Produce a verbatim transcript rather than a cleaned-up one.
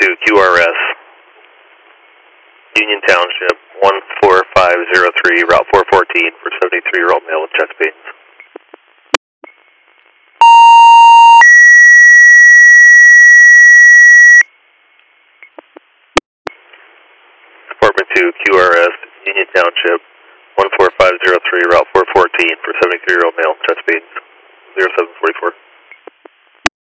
two Q R S, Union Township, one four five zero three, Route four fourteen for seventy-three-year-old male with chest pains. Department two Q R S, Union Township, one four five zero three, Route four fourteen for seventy-three-year-old male with chest pains, zero seven four four.